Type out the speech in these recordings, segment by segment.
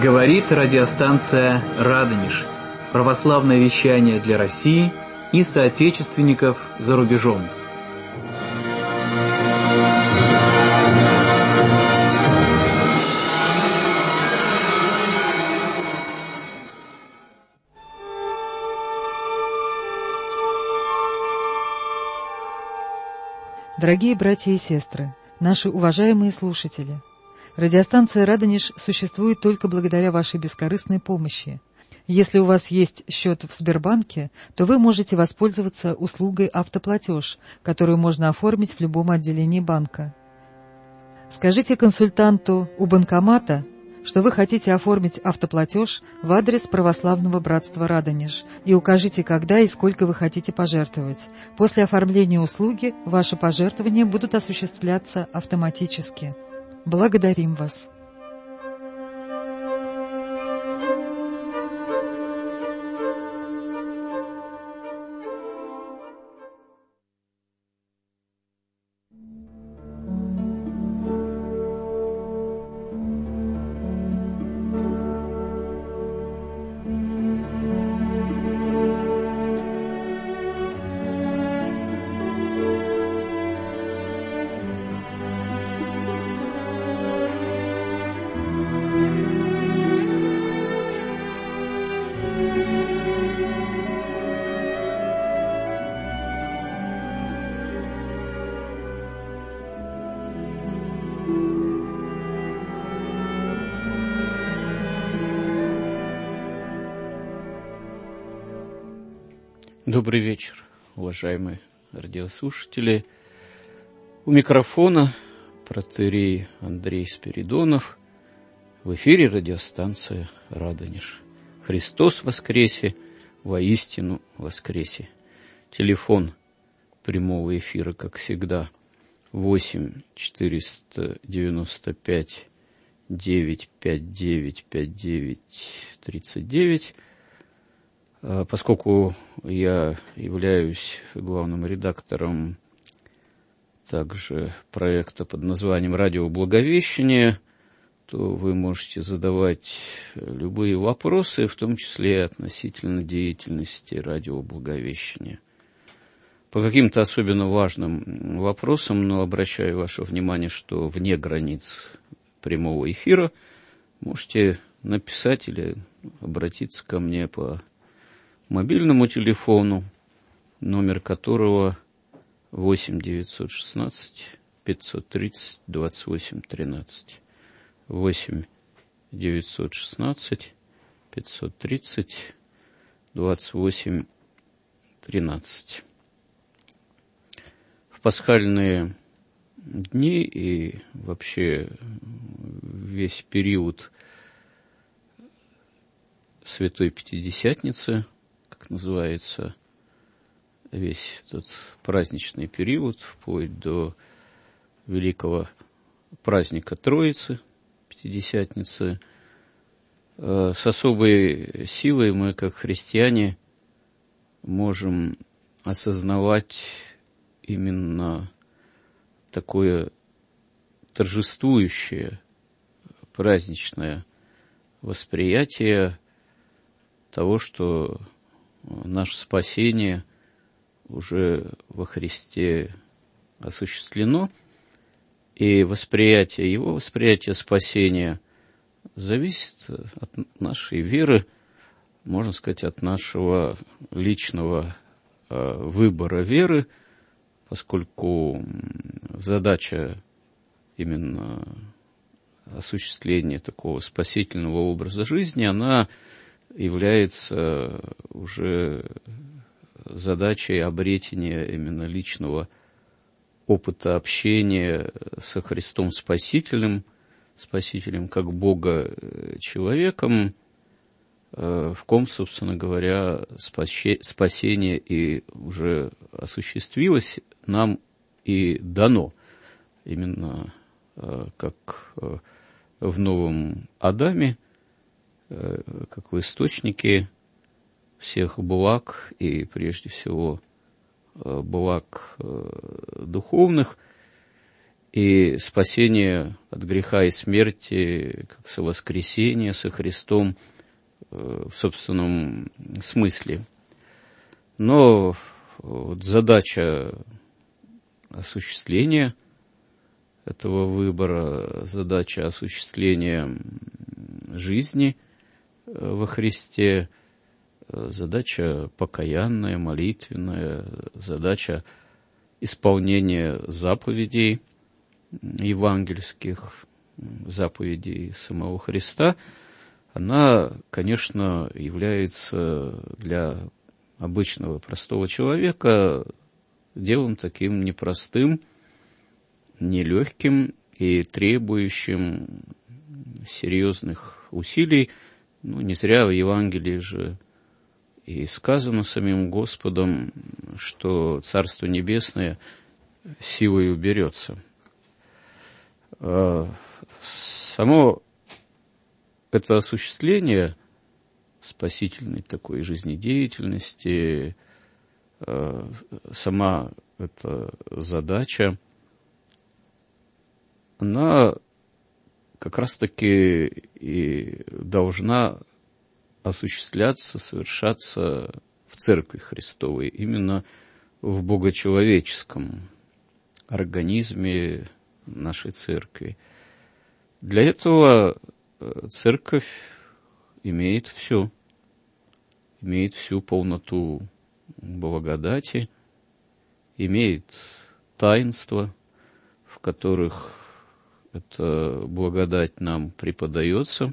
Говорит радиостанция «Радонеж». Православное вещание для России и соотечественников за рубежом. Дорогие братья и сестры, наши уважаемые слушатели, радиостанция «Радонеж» существует только благодаря вашей бескорыстной помощи. Если у вас есть счет в Сбербанке, то вы можете воспользоваться услугой «Автоплатеж», которую можно оформить в любом отделении банка. Скажите консультанту у банкомата, что вы хотите оформить автоплатеж в адрес Православного братства «Радонеж», и укажите, когда и сколько вы хотите пожертвовать. После оформления услуги ваши пожертвования будут осуществляться автоматически. Благодарим вас. Добрый вечер, уважаемые радиослушатели. У микрофона протоиерей Андрей Спиридонов. В эфире радиостанция «Радонеж». Христос воскресе, воистину воскресе. Телефон прямого эфира, как всегда, 8 495 959 59 39. Поскольку я являюсь главным редактором также проекта под названием «Радио Благовещение», то вы можете задавать любые вопросы, в том числе относительно деятельности «Радио Благовещение». По каким-то особенно важным вопросам, но обращаю ваше внимание, что вне границ прямого эфира можете написать или обратиться ко мне по мобильному телефону, номер которого 8 916 530 28 13. 8 916 530 28 13. В пасхальные дни и вообще весь период Святой Пятидесятницы, как называется, весь этот праздничный период, вплоть до великого праздника Троицы, Пятидесятницы, с особой силой мы, как христиане, можем осознавать именно такое торжествующее, праздничное восприятие того, что наше спасение уже во Христе осуществлено, и восприятие спасения зависит от нашей веры, можно сказать, от нашего личного выбора веры, поскольку задача именно осуществления такого спасительного образа жизни, она является уже задачей обретения именно личного опыта общения со Христом Спасителем как Бога человеком, в ком, собственно говоря, спасение и уже осуществилось нам и дано, именно как в новом Адаме, как в источнике всех благ и прежде всего благ духовных. и спасение от греха и смерти, как совоскресение со Христом в собственном смысле. Но вот задача осуществления этого выбора, задача осуществления жизни во Христе, задача покаянная, молитвенная, задача исполнения заповедей евангельских, заповедей самого Христа, она, конечно, является для обычного простого человека делом таким непростым, нелегким и требующим серьезных усилий. Не зря в Евангелии же и сказано самим Господом, что Царство Небесное силою берется. Само это осуществление спасительной такой жизнедеятельности, сама эта задача, она как раз-таки и должна осуществляться, совершаться в Церкви Христовой, именно в богочеловеческом организме нашей Церкви. Для этого Церковь имеет все, имеет всю полноту благодати, имеет таинства, в которых эта благодать нам преподается,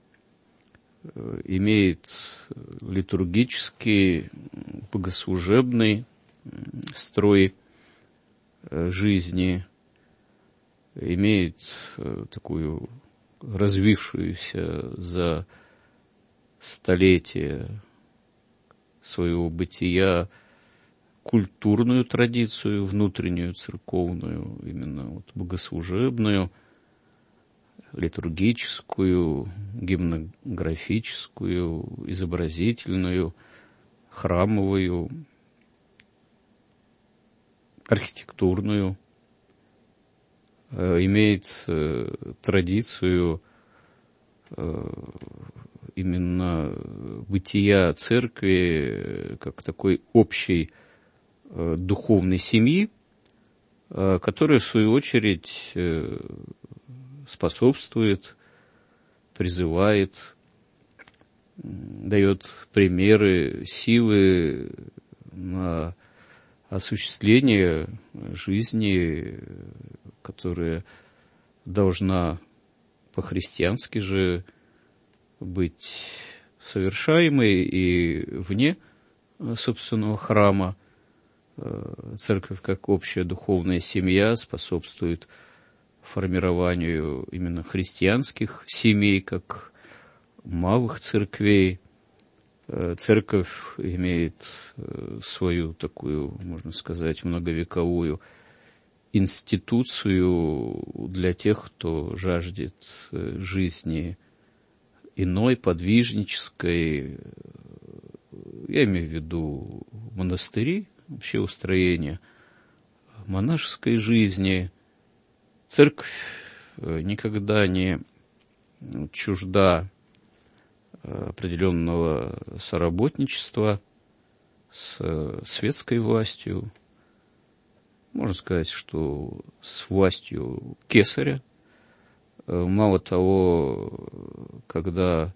имеет литургический, богослужебный строй жизни, имеет такую развившуюся за столетия своего бытия культурную традицию, внутреннюю церковную, именно вот богослужебную, литургическую, гимнографическую, изобразительную, храмовую, архитектурную, имеет традицию именно бытия церкви как такой общей духовной семьи, которая, в свою очередь, способствует, призывает, дает примеры силы на осуществление жизни, которая должна по-христиански же быть совершаемой и вне собственного храма. Церковь, как общая духовная семья, способствует формированию именно христианских семей, как малых церквей. Церковь имеет свою такую, можно сказать, многовековую институцию для тех, кто жаждет жизни иной, подвижнической. Я имею в виду монастыри, вообще устроение монашеской жизни. Церковь никогда не чужда определенного соработничества с светской властью. Можно сказать, что с властью кесаря. Мало того, когда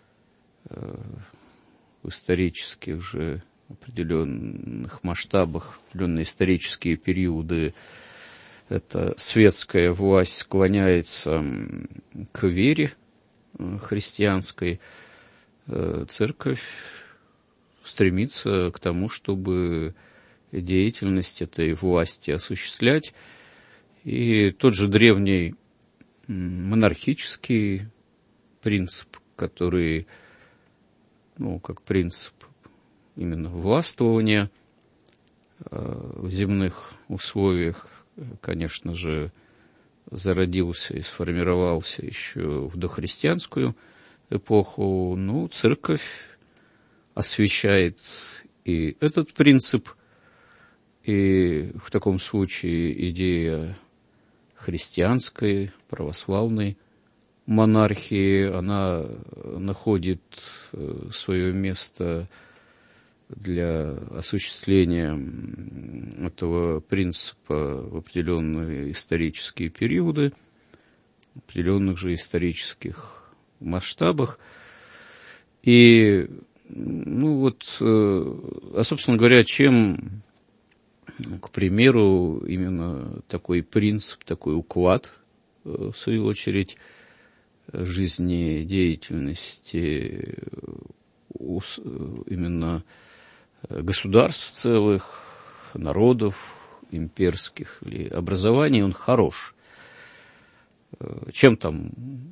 в исторических же определенных масштабах, определенные исторические периоды, эта светская власть склоняется к вере христианской, церковь стремится к тому, чтобы деятельность этой власти осуществлять. И тот же древний монархический принцип, который, как принцип именно властвования в земных условиях, конечно же, зародился и сформировался еще в дохристианскую эпоху. Церковь освящает и этот принцип, и в таком случае идея христианской, православной монархии. Она находит свое место для осуществления этого принципа в определенные исторические периоды, в определенных же исторических масштабах. И, собственно говоря, чем, к примеру, именно такой принцип, такой уклад, в свою очередь, жизнедеятельности именно государств целых, народов имперских или образований, он хорош. Чем там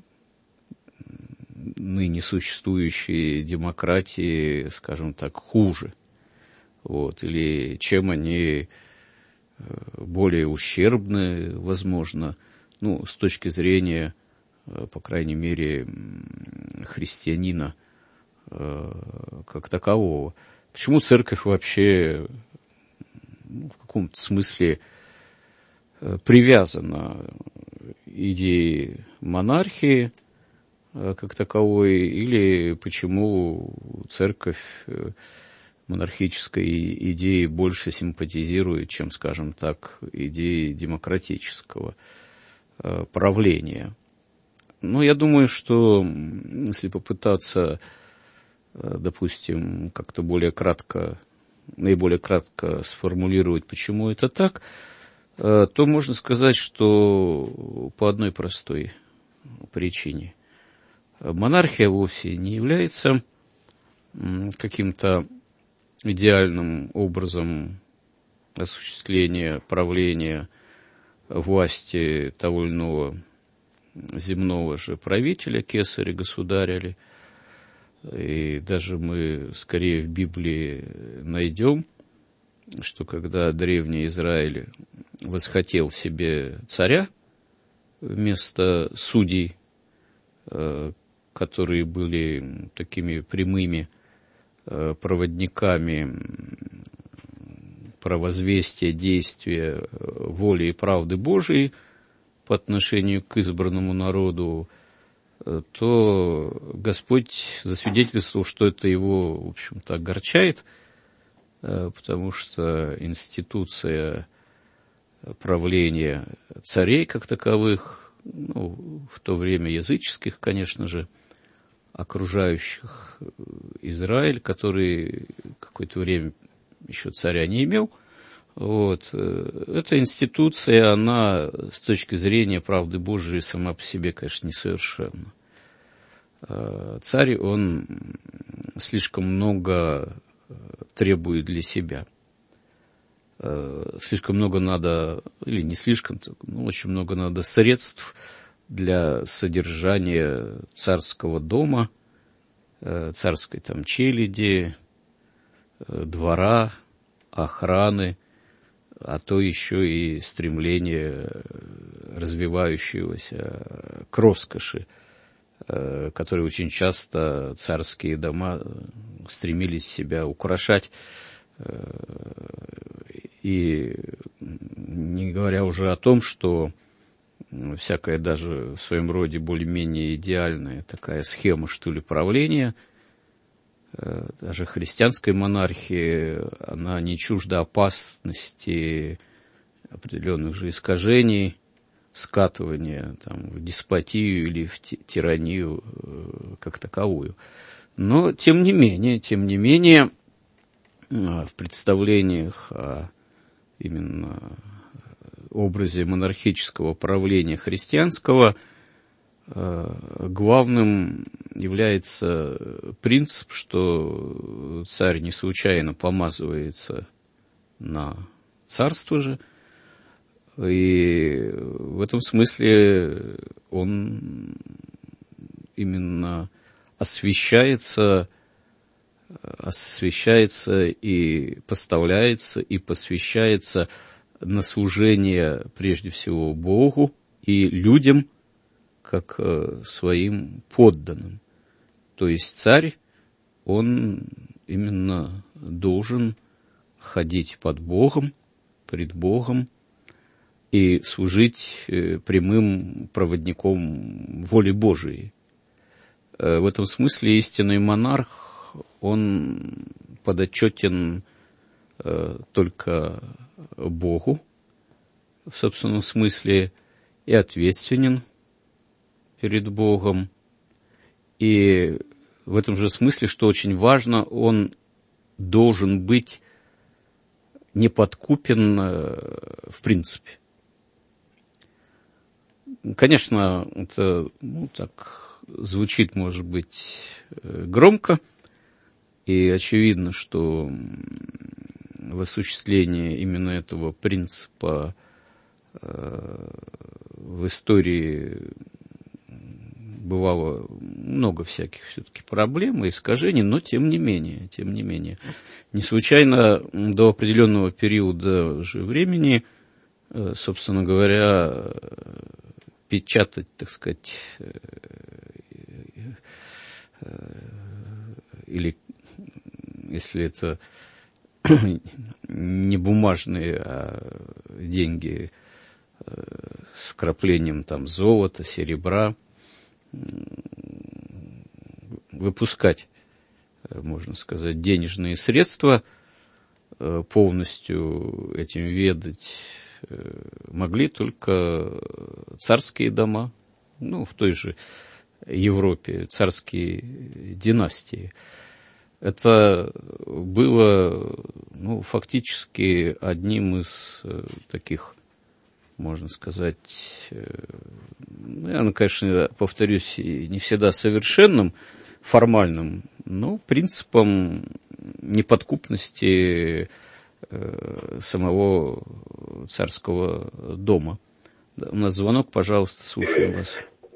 ныне существующие демократии, скажем так, хуже? Или чем они более ущербны, возможно, с точки зрения, по крайней мере, христианина как такового. Почему церковь вообще в каком-то смысле привязана к идее монархии как таковой, или почему церковь монархической идеи больше симпатизирует, чем, скажем так, идеи демократического правления? Я думаю, что если попытаться, допустим, как-то наиболее кратко сформулировать, почему это так, то можно сказать, что по одной простой причине. Монархия вовсе не является каким-то идеальным образом осуществления правления власти того или иного земного же правителя, кесаря, государя. И даже мы скорее в Библии найдем, что когда древний Израиль восхотел в себе царя вместо судей, которые были такими прямыми проводниками провозвестия действия воли и правды Божией по отношению к избранному народу, то Господь засвидетельствовал, что это его, в общем-то, огорчает, потому что институция правления царей как таковых, в то время языческих, конечно же, окружающих Израиль, который какое-то время еще царя не имел, эта институция, она с точки зрения правды Божией сама по себе, конечно, несовершенна. Царь, он слишком много требует для себя. Слишком много надо, или не слишком, но очень много надо средств для содержания царского дома, царской там челяди, двора, охраны, а то еще и стремление развивающегося к роскоши, которые очень часто царские дома стремились себя украшать, и не говоря уже о том, что всякая даже в своем роде более-менее идеальная такая схема, что ли, правления, даже христианской монархии, она не чужда опасности определенных же искажений, скатывания в деспотию или в тиранию как таковую. Но, тем не менее, в представлениях о именно образе монархического правления христианского главным является принцип, что царь не случайно помазывается на царство же, и в этом смысле он именно освящается и поставляется, и посвящается на служение прежде всего Богу и людям, как своим подданным. То есть царь, он именно должен ходить под Богом, пред Богом, и служить прямым проводником воли Божией. В этом смысле истинный монарх, он подотчетен только Богу, в собственном смысле, и ответственен перед Богом. И в этом же смысле, что очень важно, он должен быть неподкупен в принципе. Конечно, это так звучит, может быть, громко, и очевидно, что в осуществлении именно этого принципа в истории бывало много всяких все-таки проблем и искажений, но тем не менее. Не случайно до определенного периода же времени, собственно говоря, печатать, так сказать, или если это не бумажные, а деньги с вкраплением там золота, серебра, выпускать, можно сказать, денежные средства, полностью этим ведать могли только царские дома, в той же Европе, царские династии. Это было, фактически одним из таких, можно сказать, я, конечно, повторюсь, не всегда совершенным, формальным, но принципом неподкупности самого царского дома. У нас звонок, пожалуйста, слушаем вас.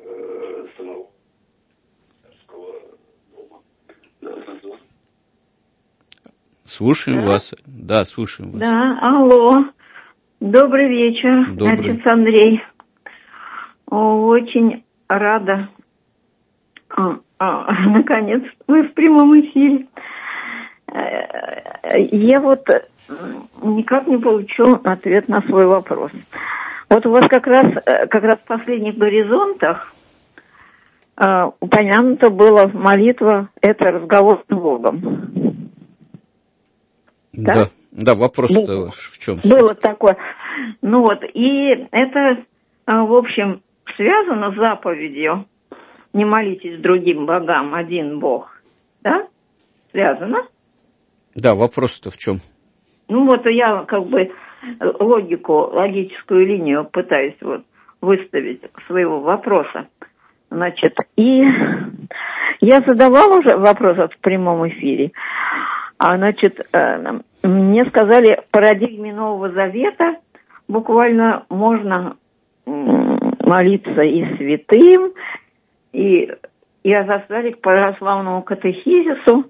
Слушаем вас. Да, слушаем вас. Да, алло. Добрый вечер, отец Андрей. Очень рада. Наконец, вы в прямом эфире. Я никак не получу ответ на свой вопрос. Вот у вас как раз в последних горизонтах упомянута была молитва, это разговор с Богом. Да, вопрос-то в чем? Было такое. И это, в общем, связано с заповедью «Не молитесь другим богам, один Бог». Да? Связано? Да, вопрос-то в чем? Я логическую линию пытаюсь выставить своего вопроса. И я задавала уже вопрос в прямом эфире. Мне сказали, в парадигме Нового Завета буквально можно молиться и святым, и отослали к православному катехизису,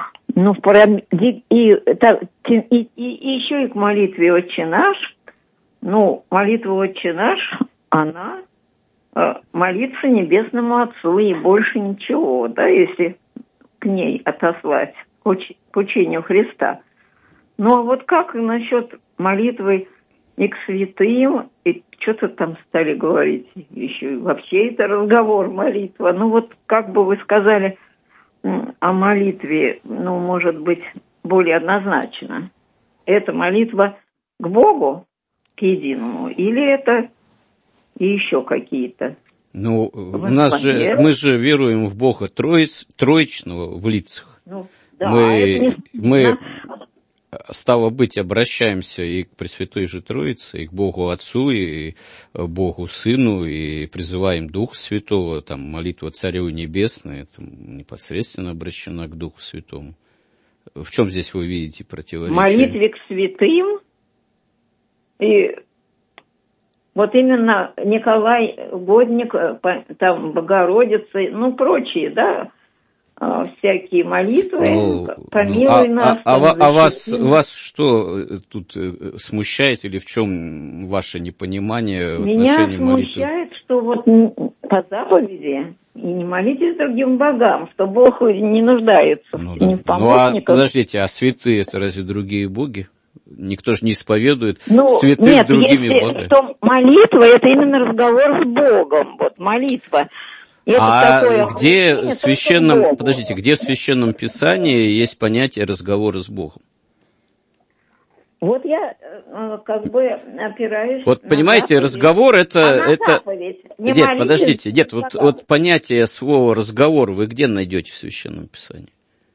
и еще и к молитве «Отче наш». Молитва «Отче наш», она молиться Небесному Отцу, и больше ничего, если к ней отослать, к учению Христа. Как насчет молитвы и к святым, и что-то там стали говорить еще, вообще это разговор, молитва. Как бы вы сказали о молитве, может быть, более однозначно. Это молитва к Богу, к единому, или это еще какие-то? Мы же веруем в Бога троичного в лицах. Мы, стало быть, обращаемся и к Пресвятой же Троице, и к Богу Отцу, и к Богу Сыну, и призываем Духа Святого, молитва Царю Небесной, это непосредственно обращена к Духу Святому. В чем здесь вы видите противоречие? Молитве к святым, и именно Николай Годник, Богородица, прочие, да, всякие молитвы, помилуй нас. Вас что тут смущает, или в чем ваше непонимание в отношении молитвы? Меня смущает, что по заповеди и не молитесь другим богам, что Бог не нуждается ни в помощниках. Подождите, а святые это разве другие боги? никто же не исповедует святых нет, другими богами. Что молитва — это именно разговор с Богом. Вот молитва. Где в священном, где в священном Писании есть понятие разговора с Богом? Вот я как бы опираюсь. Вот понимаете, заповедь. разговор это. Заповедь. Нет, подождите, вот понятие слова разговор вы где найдете в священном Писании?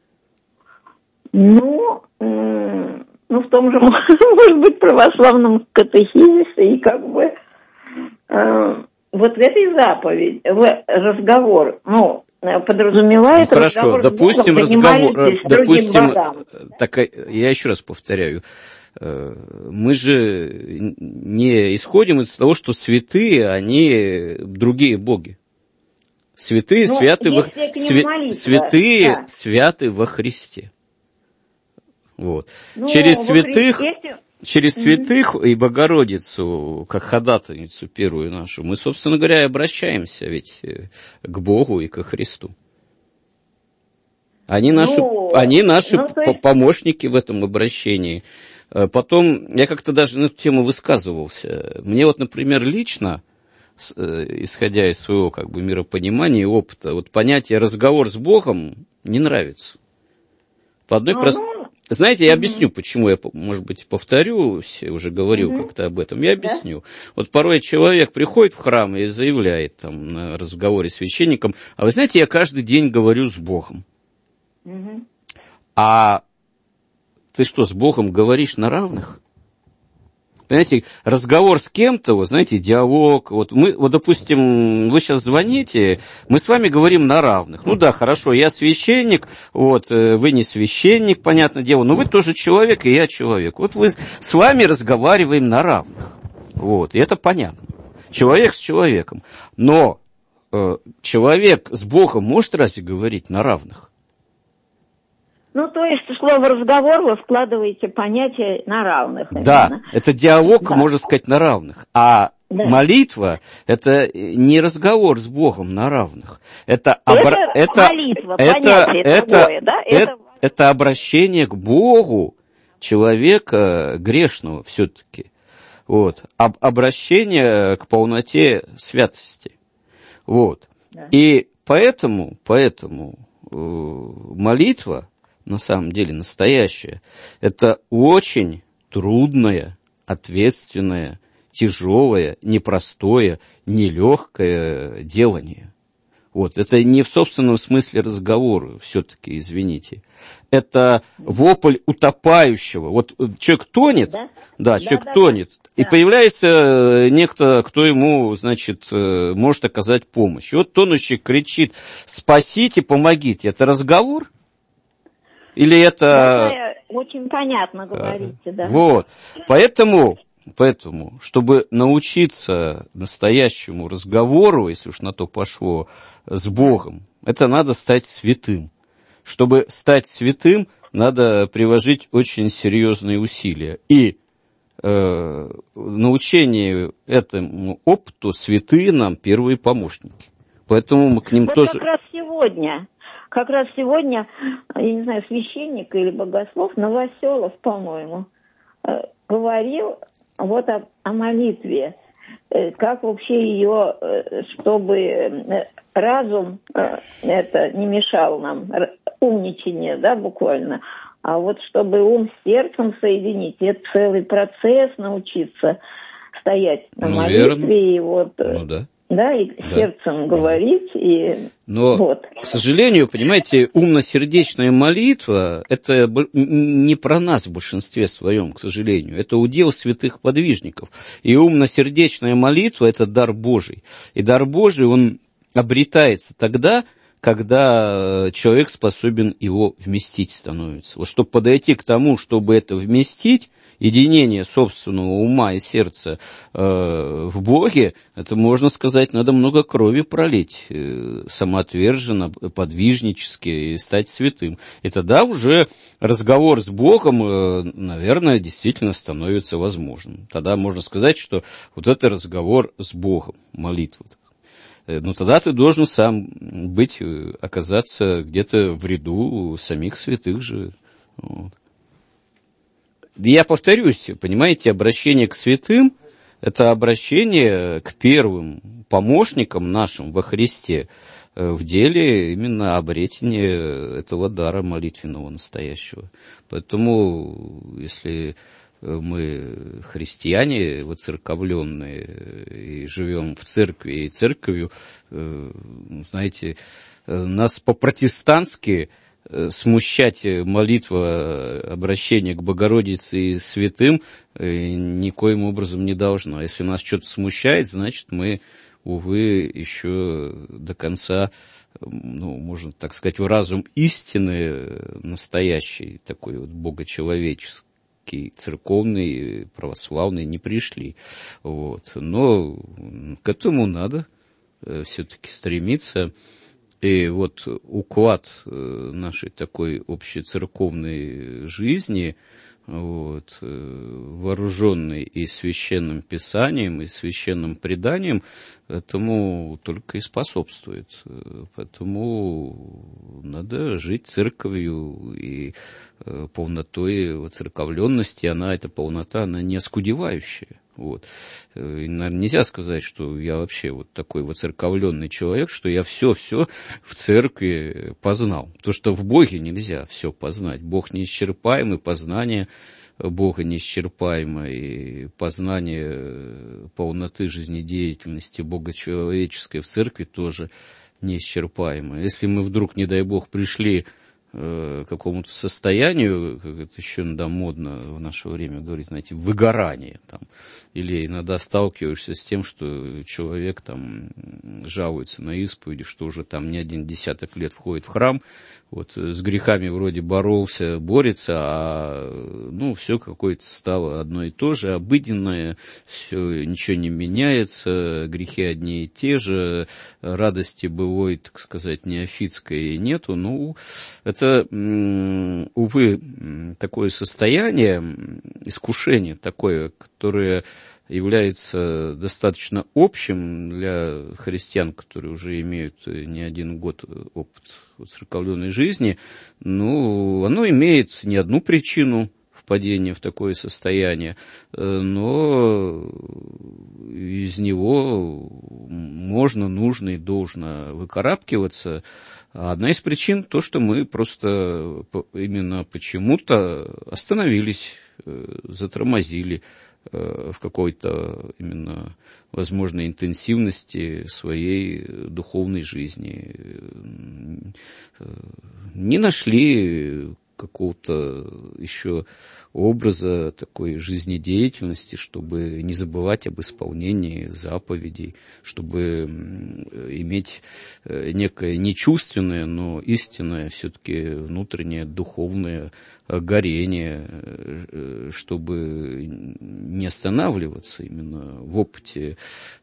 В том же, может быть, православном катехизисе и как бы вот в этой заповеди, в разговор, подразумевает хорошо, разговор допустим, с Богом, я еще раз повторяю, мы же не исходим из того, что святые, они другие боги. Святые, святы во Христе. Вот. Через святых и Богородицу, как ходатайницу первую нашу, мы, собственно говоря, и обращаемся ведь к Богу и ко Христу. Они наши помощники в этом обращении. Потом, я как-то даже на эту тему высказывался. Мне вот, например, лично, исходя из своего как бы миропонимания и опыта, вот понятие «разговор с Богом» не нравится. По одной простой... Знаете, я объясню, почему я, может быть, повторюсь, уже говорил как-то об этом, я объясню. Вот порой человек приходит в храм и заявляет там на разговоре с священником: а вы знаете, я каждый день говорю с Богом. А ты что, с Богом говоришь на равных? Понимаете, разговор с кем-то, вот, знаете, диалог, допустим, вы сейчас звоните, мы с вами говорим на равных. Ну да, хорошо, я священник, вы не священник, понятное дело, но вы тоже человек, и я человек. Вот мы с вами разговариваем на равных. И это понятно. Человек с человеком. Но человек с Богом может разве говорить на равных? То есть слово «разговор» вы вкладываете понятие «на равных». Да, именно. Это диалог, можно сказать, на равных. А молитва – это не разговор с Богом на равных. Это молитва, понятие другое, да? Это обращение к Богу человека грешного все-таки. Обращение к полноте святости. Да. И поэтому молитва, на самом деле настоящее, это очень трудное, ответственное, тяжелое, непростое, нелегкое делание. Это не в собственном смысле разговора, все-таки, извините. Это вопль утопающего. Человек тонет, человек тонет, и появляется некто, кто ему, может оказать помощь. И тонущий кричит: спасите, помогите. Это разговор? Или это... Очень понятно говорите, да. Поэтому, чтобы научиться настоящему разговору, если уж на то пошло, с Богом, это надо стать святым. Чтобы стать святым, надо приложить очень серьезные усилия. И научение этому опыту святые нам первые помощники. Поэтому мы к ним тоже... Как раз сегодня, я не знаю, священник или богослов, Новоселов, по-моему, говорил о молитве, как вообще ее, чтобы разум это не мешал нам, умничание, да, буквально, а чтобы ум с сердцем соединить, это целый процесс научиться стоять на молитве, и сердцем говорить. Но, к сожалению, понимаете, умно-сердечная молитва – это не про нас в большинстве своем, к сожалению. Это удел святых подвижников. И умно-сердечная молитва – это дар Божий. И дар Божий, он обретается тогда, когда человек способен его вместить становится. Чтобы подойти к тому, чтобы это вместить, единение собственного ума и сердца в Боге, это, можно сказать, надо много крови пролить, самоотверженно, подвижнически, и стать святым. И тогда уже разговор с Богом, наверное, действительно становится возможным. Тогда можно сказать, что это разговор с Богом, молитва. Но тогда ты должен сам оказаться где-то в ряду самих святых же. Я повторюсь, понимаете, обращение к святым – это обращение к первым помощникам нашим во Христе в деле именно обретения этого дара молитвенного настоящего. Поэтому, если мы христиане воцерковленные и живем в церкви и церковью, знаете, нас по-протестантски смущать молитва обращения к Богородице и святым никоим образом не должно. Если нас что-то смущает, значит, мы, увы, еще до конца, можно так сказать, в разум истины настоящий, такой вот богочеловеческий, церковный, православный, не пришли. Вот. Но к этому надо все-таки стремиться. И вот уклад нашей такой общецерковной жизни, вооруженный и священным писанием, и священным преданием, этому только и способствует. Поэтому надо жить церковью и полнотой воцерковленности. Эта полнота, она не оскудевающая. Вот. И, наверное, нельзя сказать, что я вообще вот такой воцерковленный человек, что я все в церкви познал. Потому что в Боге нельзя все познать. Бог неисчерпаемый, познание Бога неисчерпаемо, и познание полноты жизнедеятельности богочеловеческой в церкви тоже неисчерпаемо. Если мы вдруг, не дай Бог, пришли к какому-то состоянию, как это еще иногда модно в наше время говорить, знаете, выгорание, там, или иногда сталкиваешься с тем, что человек там жалуется на исповеди, что уже там не один десяток лет входит в храм, вот с грехами вроде борется, а все какое-то стало одно и то же, обыденное, все, ничего не меняется, грехи одни и те же, радости былой, так сказать, неофитской нету. Это, увы, такое состояние, искушение такое, которое является достаточно общим для христиан, которые уже имеют не один год опыт воцерковленной жизни, оно имеет не одну причину впадения в такое состояние, но из него можно, нужно и должно выкарабкиваться. Одна из причин то, что мы просто именно почему-то остановились, затормозили в какой-то именно, возможно, интенсивности своей духовной жизни. Не нашли какого-то еще образа такой жизнедеятельности, чтобы не забывать об исполнении заповедей, чтобы иметь некое нечувственное, но истинное все-таки внутреннее духовное горение, чтобы не останавливаться именно в опыте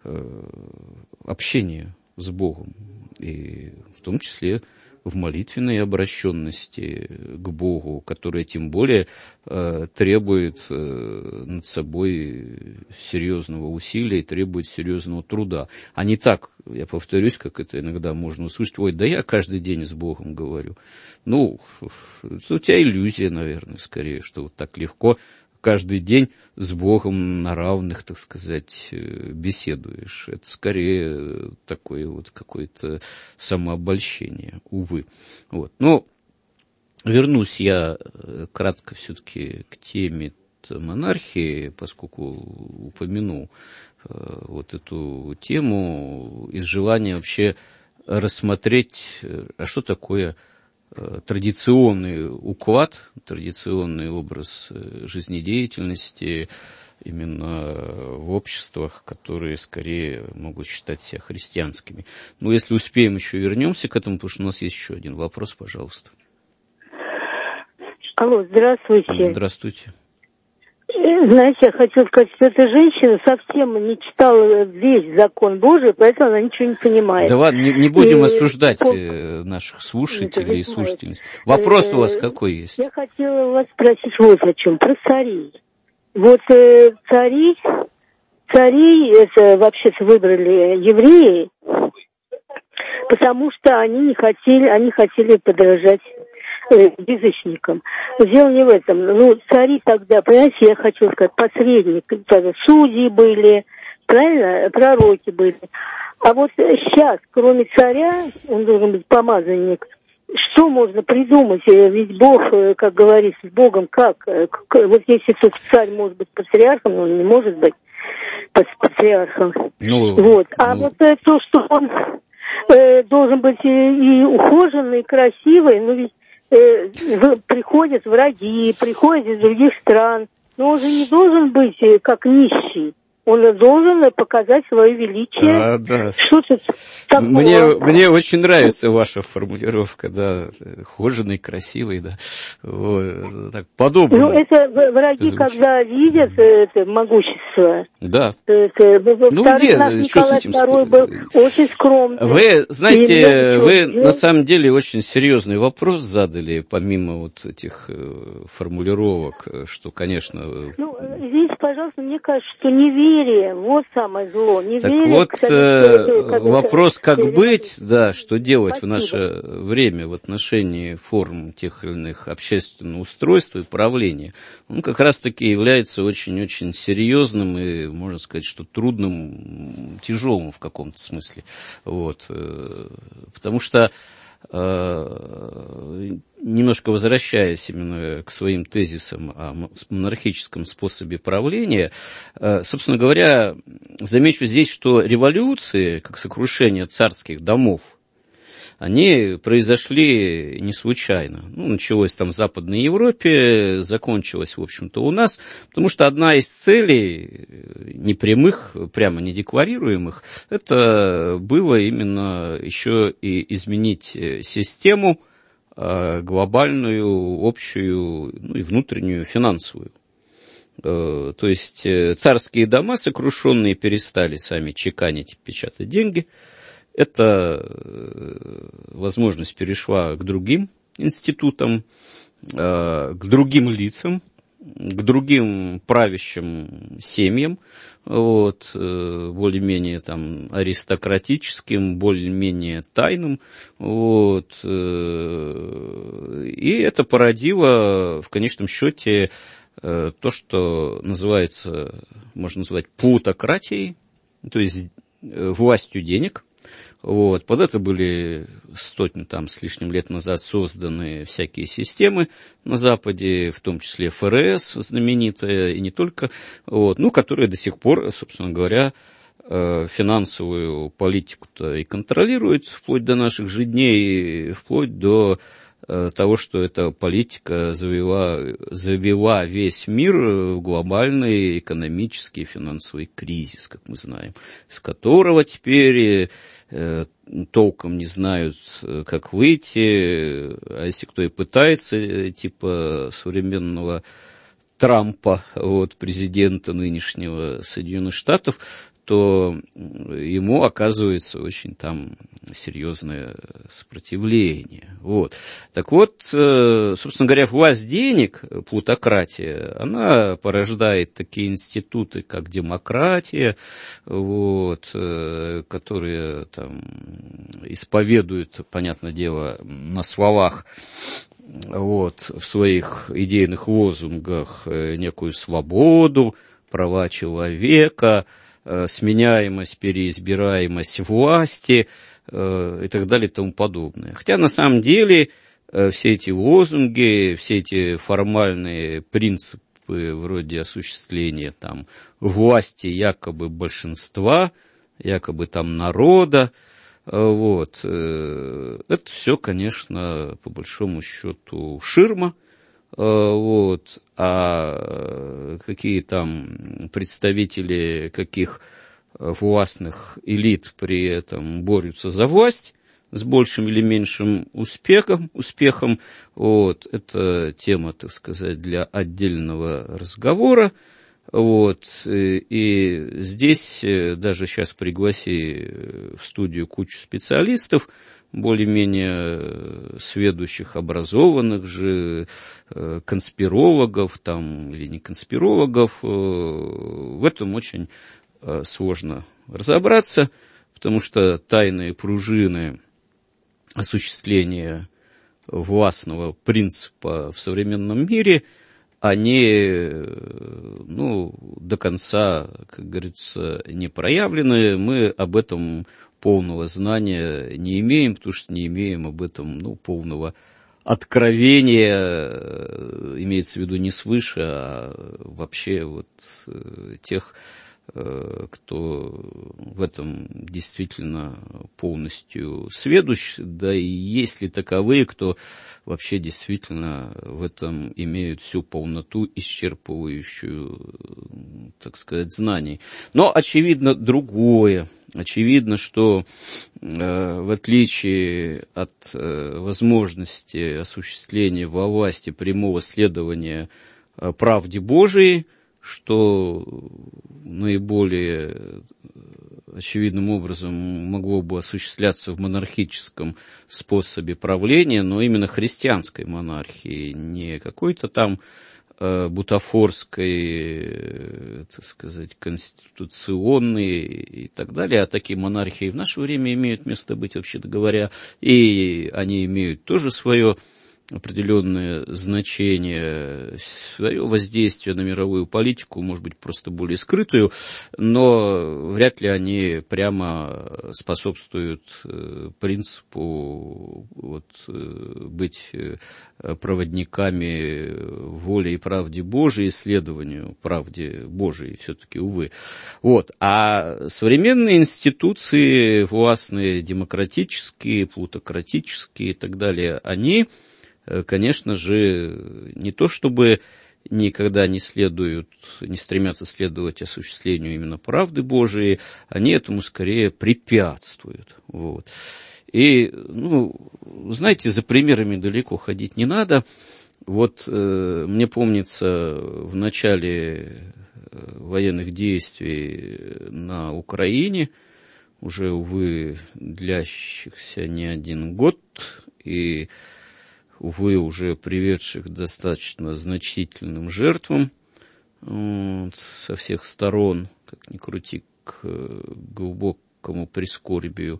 общения с Богом, и в том числе в молитвенной обращенности к Богу, которая тем более требует над собой серьезного усилия и требует серьезного труда. А не так, я повторюсь, как это иногда можно услышать: ой, да я каждый день с Богом говорю. У тебя иллюзия, наверное, скорее, что вот так легко каждый день с Богом на равных, так сказать, беседуешь. Это скорее такое вот какое-то самообольщение, увы. Но вернусь я кратко все-таки к теме монархии, поскольку упомянул вот эту тему из желания вообще рассмотреть, а что такое традиционный уклад, традиционный образ жизнедеятельности именно в обществах, которые скорее могут считать себя христианскими. Если успеем, еще вернемся к этому, потому что у нас есть еще один вопрос, пожалуйста. Алло, здравствуйте. Здравствуйте. Знаете, я хочу сказать, что эта женщина совсем не читала весь закон Божий, поэтому она ничего не понимает. Да ладно, не будем осуждать наших слушателей и слушательниц. Вопрос у вас какой есть? Я хотела вас спросить вот о чем, про царей. Вот царей это вообще-то выбрали евреи, потому что они хотели подражать язычникам. Дело не в этом. Ну, цари тогда, понимаете, я хочу сказать, посредник, судьи были, правильно, пророки были. А вот сейчас, кроме царя, он должен быть помазанник, что можно придумать? Ведь Бог, как говорится, с Богом как? Вот если тут царь может быть патриархом, но он не может быть патриархом. Вот. А вот то, что он должен быть и ухоженный, и красивый, ну ведь приходят враги, приходят из других стран, но он же не должен быть как нищий. Он должен показать свое величие. Да. Что тут такого? Мне очень нравится ваша формулировка, да, ухоженный, красивый, да. Вот, так, по-доброму. Ну, это враги, звучит. Когда видят это могущество. Да. Николай II был очень скромный. Вы знаете, вы на самом деле очень серьезный вопрос задали, помимо вот этих формулировок, что, конечно... Ну, извините, пожалуйста, мне кажется, что неверие, вот самое зло. Так вот, вопрос, как быть, да, что делать в наше время в отношении форм тех или иных общественного устройства и правления, он как раз-таки является очень-очень серьезным и, можно сказать, что трудным, тяжелым в каком-то смысле. Вот. Потому что, немножко возвращаясь именно к своим тезисам о монархическом способе правления, собственно говоря, замечу здесь, что революции, как сокрушение царских домов, они произошли не случайно. Ну, началось там в Западной Европе, закончилось, в общем-то, у нас, потому что одна из целей, непрямых, прямо не декларируемых, это было именно еще и изменить систему глобальную, общую, ну и внутреннюю, финансовую. То есть царские дома сокрушенные перестали сами чеканить, печатать деньги. Эта возможность перешла к другим институтам, к другим лицам, к другим правящим семьям, вот, более-менее там аристократическим, более-менее тайным, вот, и это породило в конечном счете то, что называется, можно назвать плутократией, то есть властью денег. Вот. Под это были сотни там с лишним лет назад созданы всякие системы на Западе, в том числе ФРС знаменитая, и не только, вот, ну, которые до сих пор, собственно говоря, финансовую политику-то и контролируют вплоть до наших же дней, и вплоть до того, что эта политика завела весь мир в глобальный экономический и финансовый кризис, как мы знаем, из которого теперь толком не знают, как выйти, а если кто и пытается, типа современного Трампа, вот, президента нынешнего Соединенных Штатов, то ему оказывается очень там серьезное сопротивление. Вот. Так вот, собственно говоря, власть денег, плутократия, она порождает такие институты, как демократия, вот, которые там исповедуют, понятное дело, на словах, вот, в своих идейных лозунгах некую свободу, права человека, сменяемость, переизбираемость власти и так далее и тому подобное. Хотя на самом деле все эти лозунги, все эти формальные принципы вроде осуществления там власти якобы большинства, якобы там народа, вот, это все, конечно, по большому счету ширма. Вот, а какие там представители каких властных элит при этом борются за власть с большим или меньшим успехом, вот, это тема, так сказать, для отдельного разговора. Вот, и здесь даже сейчас пригласи в студию кучу специалистов, более-менее сведущих, образованных же, конспирологов там, или не конспирологов, в этом очень сложно разобраться, потому что тайные пружины осуществления властного принципа в современном мире, они, до конца, как говорится, не проявлены. Мы об этом полного знания не имеем, потому что не имеем об этом, полного откровения, имеется в виду не свыше, а вообще тех, кто в этом действительно полностью сведущ, да и есть ли таковые, кто вообще действительно в этом имеют всю полноту, исчерпывающую, так сказать, знаний. Но очевидно другое. Очевидно, что в отличие от возможности осуществления во власти прямого следования правде Божией, что наиболее очевидным образом могло бы осуществляться в монархическом способе правления, но именно христианской монархии, не какой-то там бутафорской, так сказать, конституционной и так далее, а такие монархии в наше время имеют место быть, вообще-то говоря, и они имеют тоже свое определенное значение, свое воздействие на мировую политику, может быть, просто более скрытую, но вряд ли они прямо способствуют принципу быть проводниками воли и правде Божией, исследованию правде Божией, все-таки, увы. А современные институции, властные, демократические, плутократические и так далее, они, конечно же, не то чтобы никогда не стремятся следовать осуществлению именно правды Божией, они этому скорее препятствуют. И, знаете, за примерами далеко ходить не надо. Мне помнится, в начале военных действий на Украине, уже, увы, длящихся не один год, и увы, уже приведших к достаточно значительным жертвам со всех сторон, как ни крути, к глубокому прискорбию.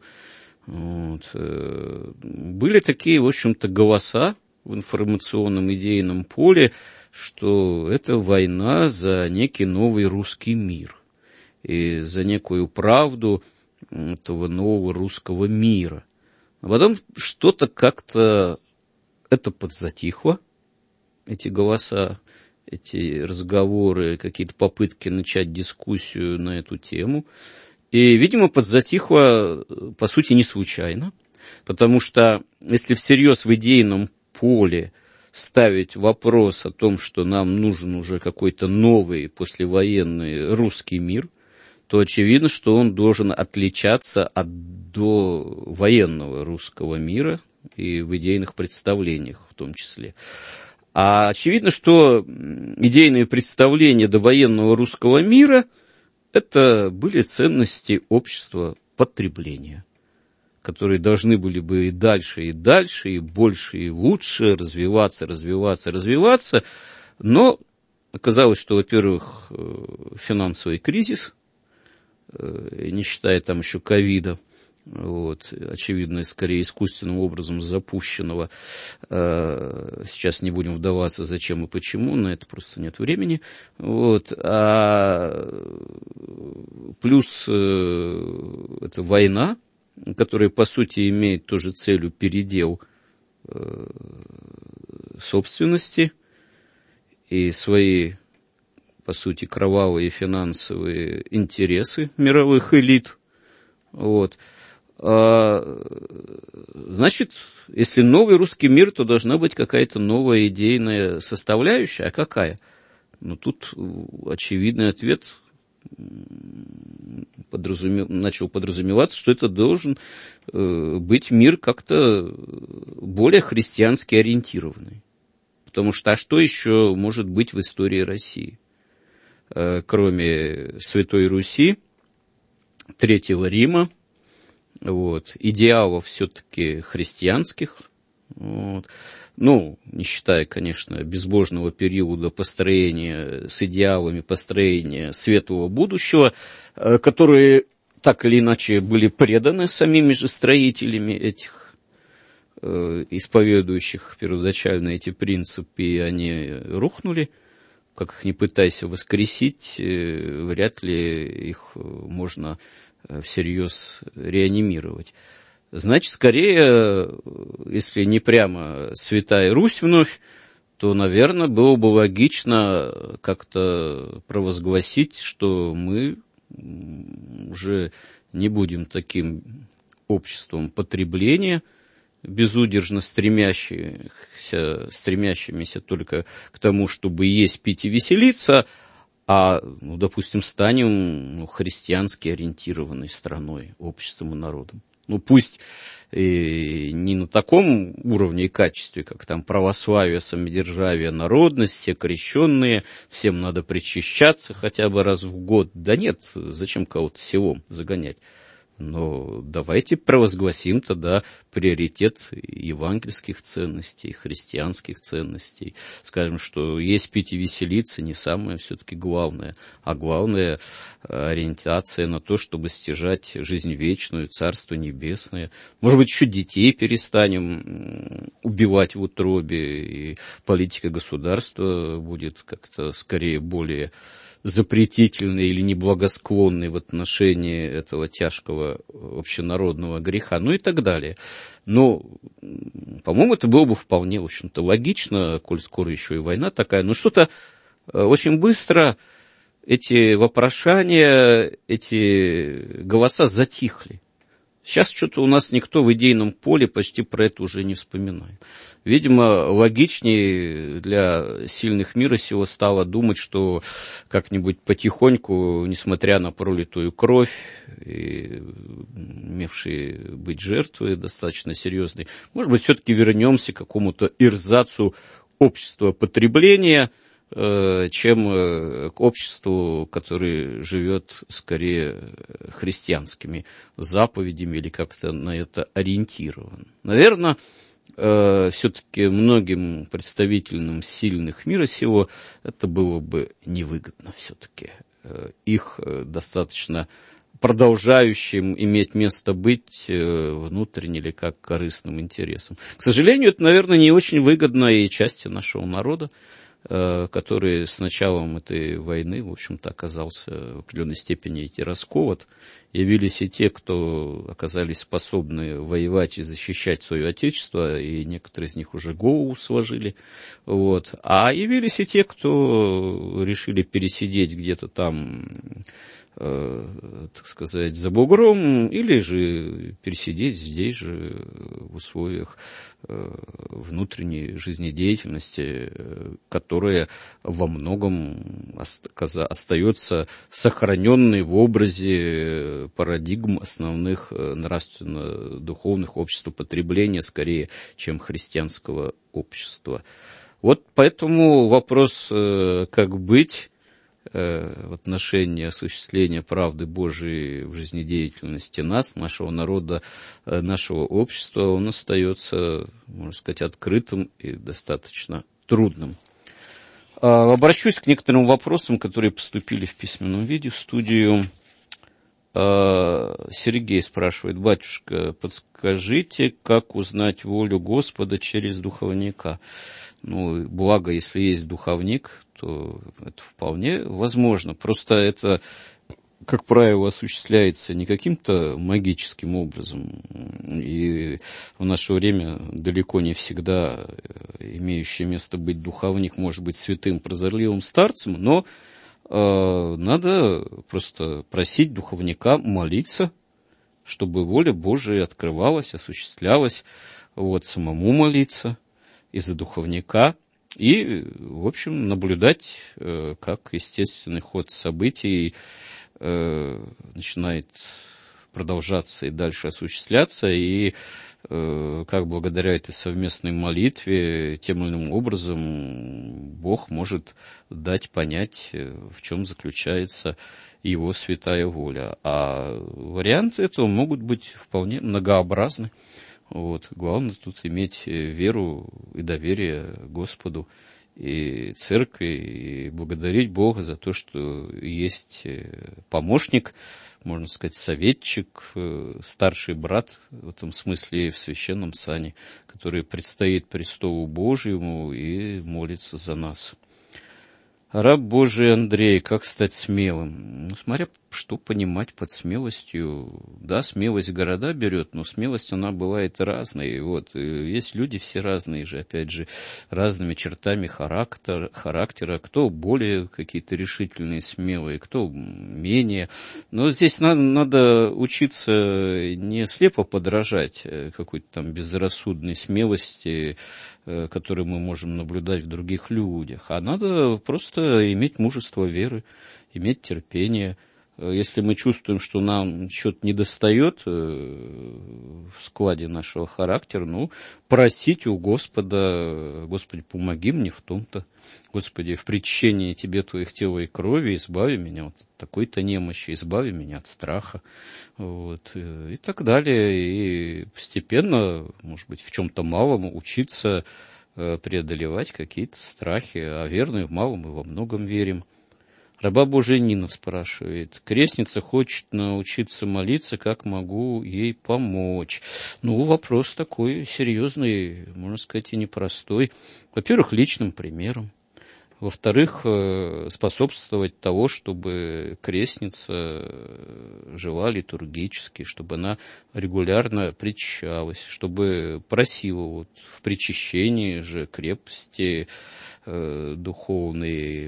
Были такие, в общем-то, голоса в информационном идейном поле, что это война за некий новый русский мир и за некую правду этого нового русского мира. А потом что-то как-то это подзатихло, эти голоса, эти разговоры, какие-то попытки начать дискуссию на эту тему. И, видимо, подзатихло, по сути, не случайно, потому что если всерьез в идейном поле ставить вопрос о том, что нам нужен уже какой-то новый послевоенный русский мир, то очевидно, что он должен отличаться от довоенного русского мира, и в идейных представлениях в том числе. А очевидно, что идейные представления довоенного русского мира – это были ценности общества потребления, которые должны были бы и дальше, и больше, и лучше развиваться, но оказалось, что, во-первых, финансовый кризис, не считая там еще ковида, очевидно, скорее искусственным образом запущенного. Сейчас не будем вдаваться, зачем и почему, на это просто нет времени. Плюс это война, которая, по сути, имеет тоже целью передел собственности и свои, по сути, кровавые финансовые интересы мировых элит. Значит, если новый русский мир, то должна быть какая-то новая идейная составляющая. А какая? Тут очевидный ответ начал подразумеваться, что это должен быть мир как-то более христиански ориентированный. Потому что, а что еще может быть в истории России? Кроме Святой Руси, Третьего Рима, идеалов все-таки христианских, не считая, конечно, безбожного периода построения с идеалами построения светлого будущего, которые так или иначе были преданы самими же строителями этих исповедующих первоначально эти принципы, и они рухнули, как их ни пытайся воскресить, вряд ли их можно всерьез реанимировать. Значит, скорее, если не прямо Святая Русь вновь, то, наверное, было бы логично как-то провозгласить, что мы уже не будем таким обществом потребления, безудержно стремящимися только к тому, чтобы есть, пить и веселиться, а, допустим, станем христиански ориентированной страной, обществом и народом. Пусть и не на таком уровне и качестве, как там православие, самодержавие, народность, все крещенные, всем надо причащаться хотя бы раз в год. Да нет, зачем кого-то селом загонять? Но давайте провозгласим тогда приоритет евангельских ценностей, христианских ценностей. Скажем, что есть, пить и веселиться не самое все-таки главное, а главное ориентация на то, чтобы стяжать жизнь вечную, Царство Небесное. Может быть, еще детей перестанем убивать в утробе, и политика государства будет как-то скорее более запретительный или неблагосклонный в отношении этого тяжкого общенародного греха, и так далее. Но, по-моему, это было бы вполне, в общем-то, логично, коль скоро еще и война такая. Но что-то очень быстро эти вопрошания, эти голоса затихли. Сейчас что-то у нас никто в идейном поле почти про это уже не вспоминает. Видимо, логичнее для сильных мира сего стало думать, что как-нибудь потихоньку, несмотря на пролитую кровь, и имевшие быть жертвы достаточно серьезные, может быть, все-таки вернемся к какому-то ирзацу общества потребления, чем к обществу, которое живет скорее христианскими заповедями или как-то на это ориентирован. Наверное, все-таки многим представителям сильных мира сего это было бы невыгодно все-таки. Их достаточно продолжающим иметь место быть внутренне или как корыстным интересом. К сожалению, это, наверное, не очень выгодно и части нашего народа, который с началом этой войны, в общем-то, оказался в определенной степени идти расковод. Явились и те, кто оказались способны воевать и защищать свое отечество, и некоторые из них уже голову сложили. А явились и те, кто решили пересидеть где-то там, так сказать, за бугром, или же пересидеть здесь же в условиях внутренней жизнедеятельности, которая во многом остается сохраненной в образе парадигм основных нравственно-духовных обществ потребления, скорее, чем христианского общества. Поэтому вопрос, как быть в отношении осуществления правды Божией в жизнедеятельности нашего народа, нашего общества, он остается, можно сказать, открытым и достаточно трудным. Обращусь к некоторым вопросам, которые поступили в письменном виде в студию. Сергей спрашивает: батюшка, подскажите, как узнать волю Господа через духовника? Благо, если есть духовник, то это вполне возможно. Просто это, как правило, осуществляется не каким-то магическим образом. И в наше время далеко не всегда имеющий место быть духовник может быть святым прозорливым старцем, но надо просто просить духовника молиться, чтобы воля Божия открывалась, осуществлялась, самому молиться и за духовника, и, в общем, наблюдать, как естественный ход событий начинает продолжаться и дальше осуществляться, и как благодаря этой совместной молитве тем или иным образом Бог может дать понять, в чем заключается Его святая воля. А варианты этого могут быть вполне многообразны. Вот. Главное тут иметь веру и доверие Господу и церкви, и благодарить Бога за то, что есть помощник, можно сказать, советчик, старший брат, в этом смысле в священном сане, который предстоит престолу Божьему и молится за нас. Раб Божий Андрей, как стать смелым? Ну, смотря что понимать под смелостью. Да, смелость города берет, но смелость, она бывает разной. Вот. Есть люди все разные же, опять же, разными чертами характера. Кто более какие-то решительные, смелые, кто менее. Но здесь надо учиться не слепо подражать какой-то там безрассудной смелости, которую мы можем наблюдать в других людях, а надо просто иметь мужество веры, иметь терпение. Если мы чувствуем, что нам что-то недостает в складе нашего характера, просить у Господа: Господи, помоги мне в том-то. Господи, в причинении Тебе Твоих тела и крови избави меня от такой-то немощи, избави меня от страха. Вот, и так далее. И постепенно, может быть, в чем-то малом учиться преодолевать какие-то страхи. А верные в малом и во многом верим. Раба Божия Нина спрашивает: крестница хочет научиться молиться, как могу ей помочь? Вопрос такой серьезный, можно сказать, и непростой. Во-первых, личным примером. Во-вторых, способствовать того, чтобы крестница жила литургически, чтобы она регулярно причащалась, чтобы просила в причащении же крепости духовной,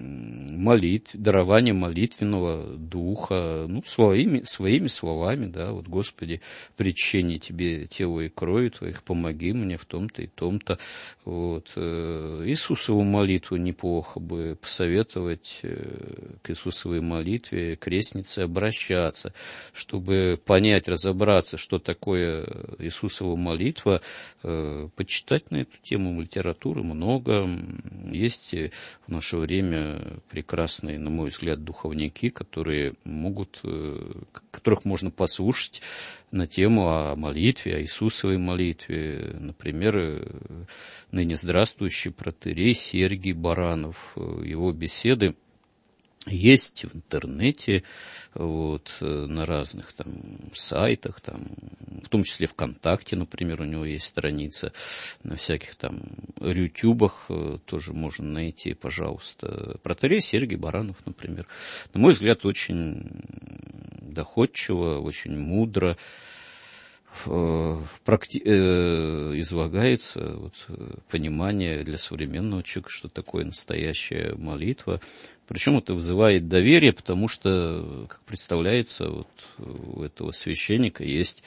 дарование молитвенного духа, своими словами, да, вот: Господи, причини Тебе тела и крови Твоих, помоги мне в том-то и том-то. Вот. Иисусову молитву неплохо бы посоветовать к Иисусовой молитве крестнице обращаться, чтобы понять, разобраться, что такое Иисусова молитва, почитать на эту тему литературы много. Есть в наше время прекрасные, на мой взгляд, духовники, которых можно послушать на тему о молитве, о Иисусовой молитве. Например, ныне здравствующий протоиерей Сергий Баранов. Его беседы есть в интернете, на разных сайтах, в том числе ВКонтакте, например, у него есть страница, на всяких рютюбах тоже можно найти, пожалуйста. Протоиерей Сергий Баранов, например. На мой взгляд, очень доходчиво, очень мудро излагается понимание для современного человека, что такое настоящая молитва. Причем это вызывает доверие, потому что, как представляется, у этого священника есть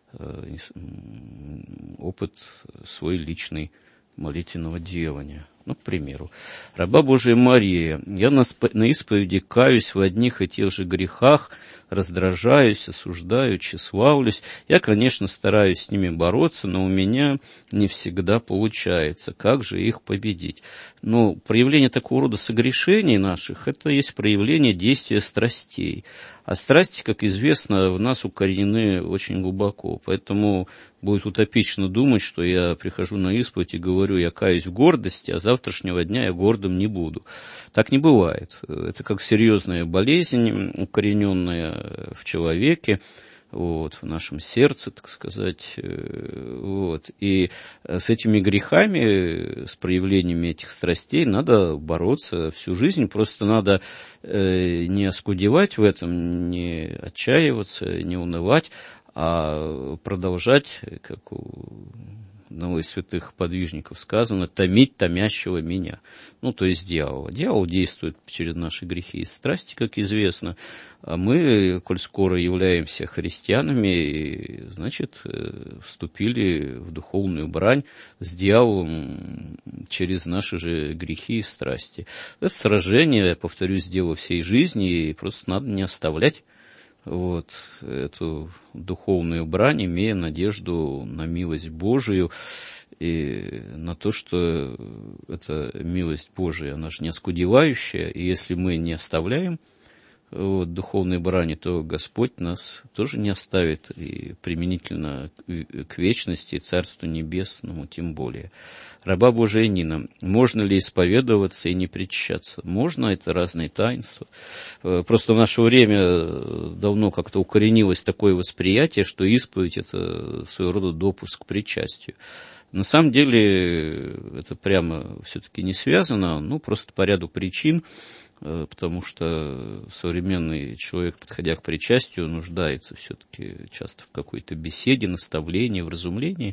опыт свой личный молитвенного делания. К примеру, раба Божия Мария: я на исповеди каюсь в одних и тех же грехах, раздражаюсь, осуждаю, тщеславлюсь. Я, конечно, стараюсь с ними бороться, но у меня не всегда получается. Как же их победить? Проявление такого рода согрешений наших — это есть проявление действия страстей. А страсти, как известно, в нас укоренены очень глубоко. Поэтому будет утопично думать, что я прихожу на исповедь и говорю: я каюсь в гордости, а завтрашнего дня я гордым не буду. Так не бывает. Это как серьезная болезнь, укорененная в человеке, в нашем сердце, так сказать. И с этими грехами, с проявлениями этих страстей надо бороться всю жизнь. Просто надо не оскудевать в этом, не отчаиваться, не унывать, а продолжать, как у одного из святых подвижников сказано, томить томящего меня. То есть дьявола. Дьявол действует через наши грехи и страсти, как известно. А мы, коль скоро являемся христианами, значит, вступили в духовную брань с дьяволом через наши же грехи и страсти. Это сражение, я повторюсь, дело всей жизни, и просто надо не оставлять эту духовную брань, имея надежду на милость Божию и на то, что эта милость Божия, она же не оскудевающая, и если мы не оставляем духовной брани, то Господь нас тоже не оставит, и применительно к вечности и Царству Небесному тем более. Раба Божия Нина, можно ли исповедоваться и не причащаться? Можно, это разные таинства. Просто в наше время давно как-то укоренилось такое восприятие, что исповедь – это своего рода допуск к причастию. На самом деле это прямо все-таки не связано, просто по ряду причин, потому что современный человек, подходя к причастию, нуждается все-таки часто в какой-то беседе, наставлении, вразумлении.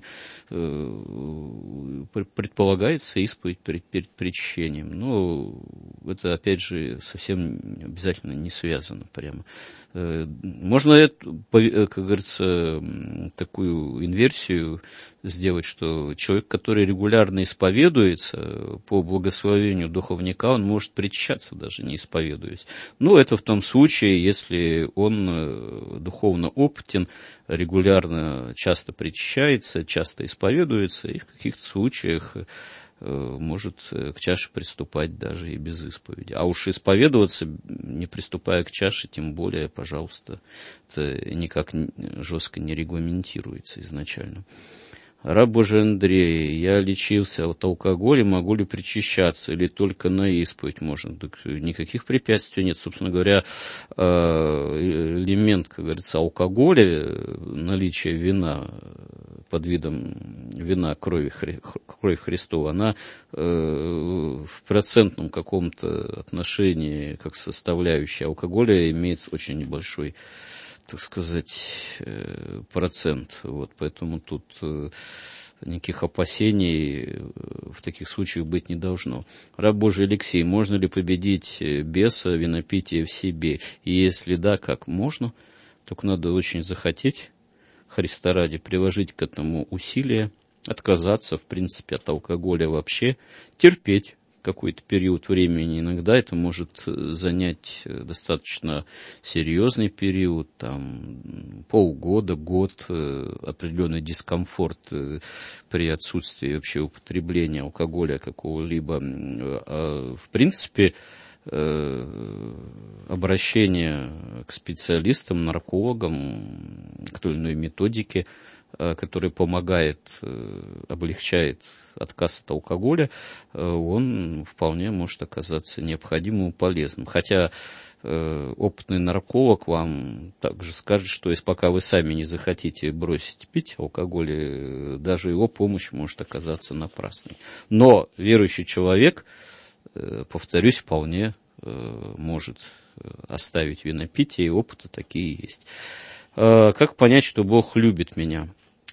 Предполагается исповедь перед причащением. Но это, опять же, совсем обязательно не связано прямо. Можно, как говорится, такую инверсию сделать, что человек, который регулярно исповедуется, по благословению духовника, он может причащаться даже не исповедуясь. Это в том случае, если он духовно опытен, регулярно часто причащается, часто исповедуется, и в каких-то случаях может к чаше приступать даже и без исповеди. А уж исповедоваться, не приступая к чаше, тем более, пожалуйста, это никак жестко не регламентируется изначально. Раб Божий Андрей, я лечился от алкоголя, могу ли причащаться или только на исповедь можно? Так никаких препятствий нет. Собственно говоря, элемент, как говорится, алкоголя, наличие вина под видом вина кровь Христова, она в процентном каком-то отношении, как составляющая алкоголя, имеет очень небольшой, так сказать, процент. Поэтому тут никаких опасений в таких случаях быть не должно. Раб Божий Алексей, можно ли победить беса, винопитие в себе? И если да, как? Можно. Только надо очень захотеть, Христа ради, приложить к этому усилия, отказаться, в принципе, от алкоголя вообще, терпеть какой-то период времени. Иногда это может занять достаточно серьезный период, полгода, год, определенный дискомфорт при отсутствии вообще употребления алкоголя какого-либо. В принципе, обращение к специалистам, наркологам, к той или иной методике, который помогает, облегчает отказ от алкоголя, он вполне может оказаться необходимым и полезным. Хотя опытный нарколог вам также скажет, что если пока вы сами не захотите бросить пить алкоголь, даже его помощь может оказаться напрасной. Но верующий человек, повторюсь, вполне может оставить винопитие, и опыты такие есть. Как понять, что Бог любит меня?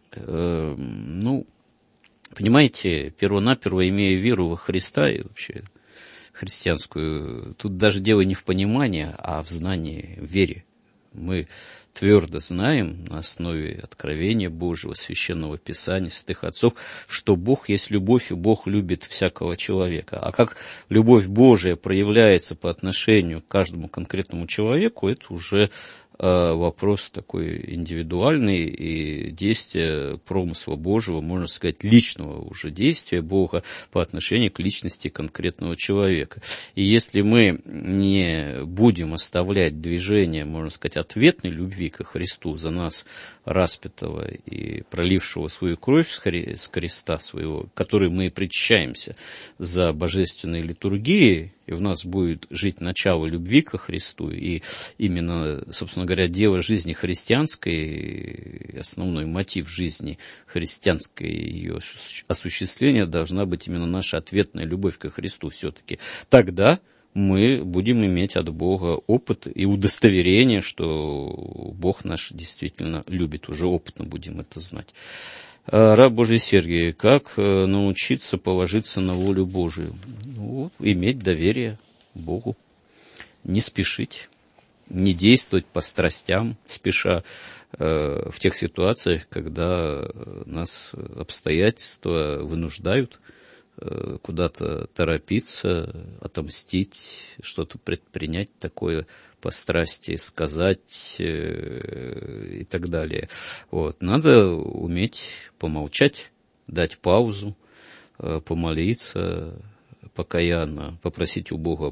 Понимаете, первонаперво, имея веру во Христа и вообще христианскую, тут даже дело не в понимании, а в знании, в вере. Мы твердо знаем на основе откровения Божьего, Священного Писания, святых отцов, что Бог есть любовь, и Бог любит всякого человека. А как любовь Божия проявляется по отношению к каждому конкретному человеку, это уже вопрос такой индивидуальный, и действие промысла Божьего, можно сказать, личного уже действия Бога по отношению к личности конкретного человека. И если мы не будем оставлять движение, можно сказать, ответной любви ко Христу за нас распятого и пролившего свою кровь с креста своего, которой мы причащаемся за божественной литургией, и в нас будет жить начало любви ко Христу, и именно, собственно говоря, дело жизни христианской, основной мотив жизни христианской, ее осуществления должна быть именно наша ответная любовь ко Христу все-таки. Тогда мы будем иметь от Бога опыт и удостоверение, что Бог наш действительно любит, уже опытно будем это знать. Раб Божий Сергий, как научиться положиться на волю Божию? Иметь доверие Богу, не спешить, не действовать по страстям, спеша в тех ситуациях, когда нас обстоятельства вынуждают куда-то торопиться, отомстить, что-то предпринять такое по страсти, сказать и так далее. Надо уметь помолчать, дать паузу, помолиться, покаянно попросить у Бога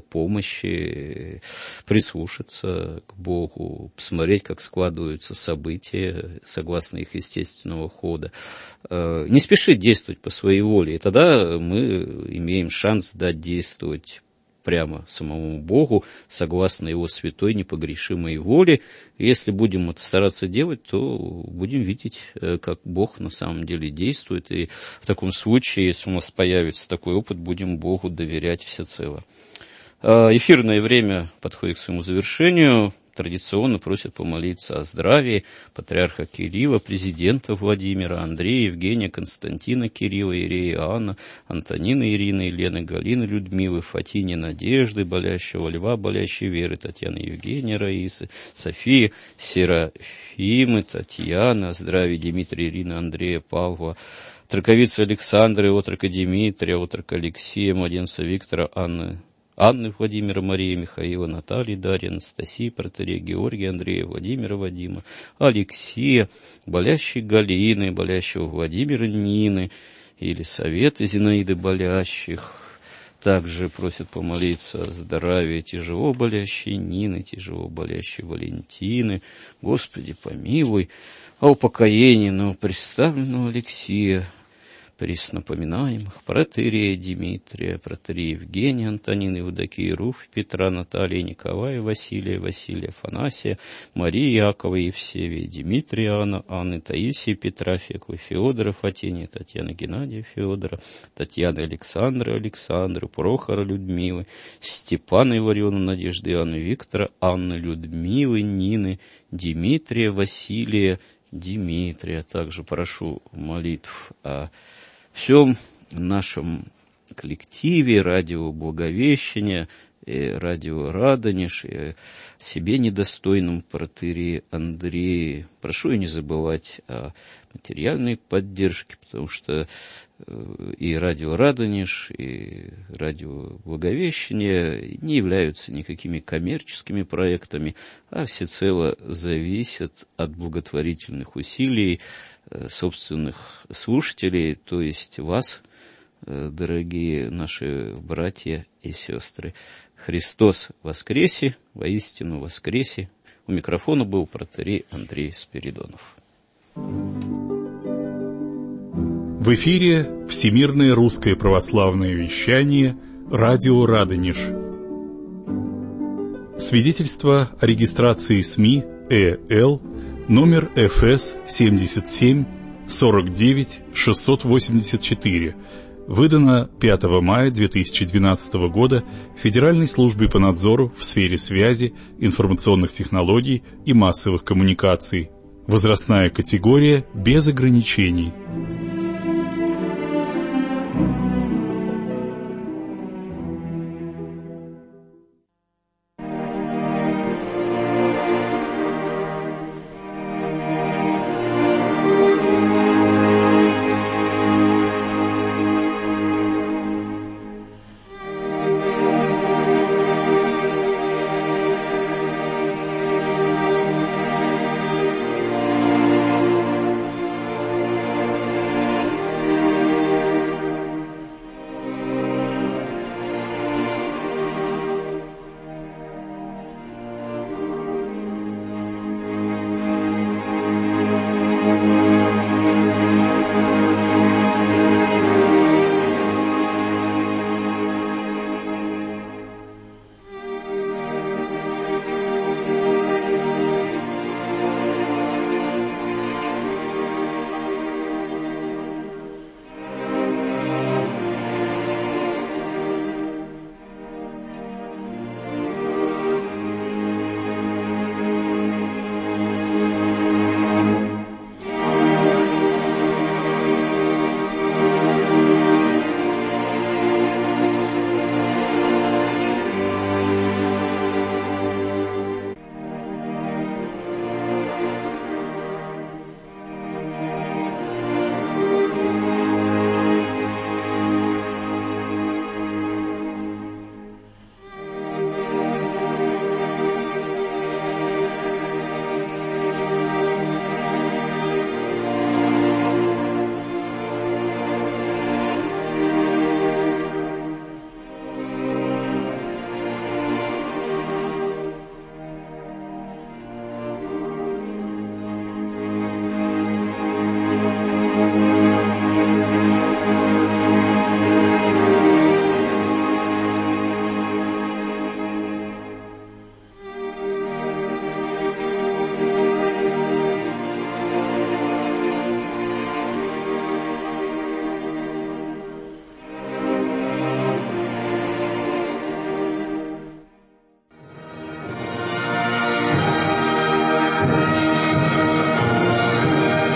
помощи, прислушаться к Богу, посмотреть, как складываются события согласно их естественного хода. Не спешить действовать по своей воле, и тогда мы имеем шанс дать действовать прямо самому Богу, согласно Его святой, непогрешимой воле. И если будем это стараться делать, то будем видеть, как Бог на самом деле действует. И в таком случае, если у нас появится такой опыт, будем Богу доверять всецело. Эфирное время подходит к своему завершению. Традиционно просят помолиться о здравии патриарха Кирилла, президента Владимира, Андрея, Евгения, Константина Кирилла, Иерея Иоанна, Антонины Ирины, Елены, Галины, Людмилы, Фатини, Надежды, болящего Льва, болящей Веры, Татьяны, Евгения, Раисы, Софии, Серафимы, Татьяны, о здравии Дмитрия, Ирины, Андрея, Павла, Траковицы Александры, отрока Дмитрия, отрока Алексея, младенца Виктора, Анны, Владимира, Марии, Михаила, Натальи, Дарьи, Анастасии, протоиерея Георгия, Андрея, Владимира, Вадима, Алексея, болящей Галины, болящего Владимира, Нины, Елисаветы, Зинаиды, болящих. Также просят помолиться о здравии тяжело болящей Нины, тяжело болящей Валентины. Господи, помилуй, о упокоении новоприставленного Алексея, присно поминаемых протоиерея Дмитрия, протоиерея Евгения, Антонины, Евдокии, Руфь, Петра, Натальи, Николая, Василия, Афанасия, Марии, Якова, Евсевия, Дмитрия, Анны, Таисии, Петра, Феклы, Феодора, Фатинии, Татьяны, Геннадия, Феодора, Татьяны, Александры, Прохора, Людмилы, Степана, Ивариону, Надежды, Иоанны, Виктора, Анны, Людмилы, Нины, Дмитрия, Василия, Дмитрия. Также прошу молитв о всем нашем коллективе радио Благовещения и радио Радонеж, и себе недостойном протоиерее Андрее. Прошу и не забывать о материальной поддержке, потому что и радио Радонеж, и радио Благовещение не являются никакими коммерческими проектами, а всецело зависят от благотворительных усилий собственных слушателей, то есть вас, дорогие наши братья и сестры. Христос воскресе, воистину воскресе. У микрофона был протоиерей Андрей Спиридонов. В эфире Всемирное русское православное вещание радио Радонеж. Свидетельство о регистрации СМИ ЭЛ номер ФС 77 49 684, выдано 5 мая 2012 года Федеральной службой по надзору в сфере связи, информационных технологий и массовых коммуникаций. Возрастная категория без ограничений.